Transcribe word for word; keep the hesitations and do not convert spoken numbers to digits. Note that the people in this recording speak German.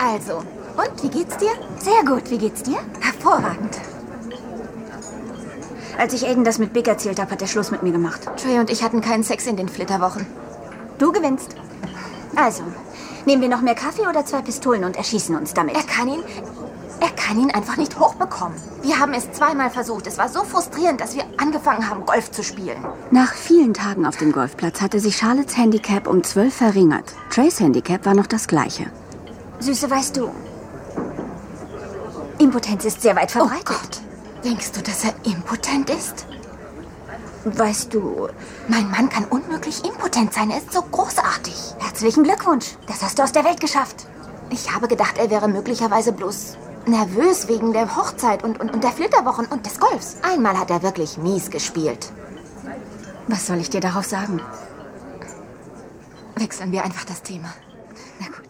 Also, und, wie geht's dir? Sehr gut, wie geht's dir? Hervorragend. Als ich Aiden das mit Big erzählt habe, hat er Schluss mit mir gemacht. Trey und ich hatten keinen Sex in den Flitterwochen. Du gewinnst. Also, nehmen wir noch mehr Kaffee oder zwei Pistolen und erschießen uns damit? Er kann ihn... Er kann ihn einfach nicht hochbekommen. Wir haben es zweimal versucht. Es war so frustrierend, dass wir angefangen haben, Golf zu spielen. Nach vielen Tagen auf dem Golfplatz hatte sich Charlottes Handicap um zwölf verringert. Trays Handicap war noch das gleiche. Süße, weißt du, Impotenz ist sehr weit verbreitet. Oh Gott, denkst du, dass er impotent ist? Weißt du, mein Mann kann unmöglich impotent sein. Er ist so großartig. Herzlichen Glückwunsch. Das hast du aus der Welt geschafft. Ich habe gedacht, er wäre möglicherweise bloß nervös wegen der Hochzeit und, und, und der Flitterwochen und des Golfs. Einmal hat er wirklich mies gespielt. Was soll ich dir darauf sagen? Wechseln wir einfach das Thema. Na gut.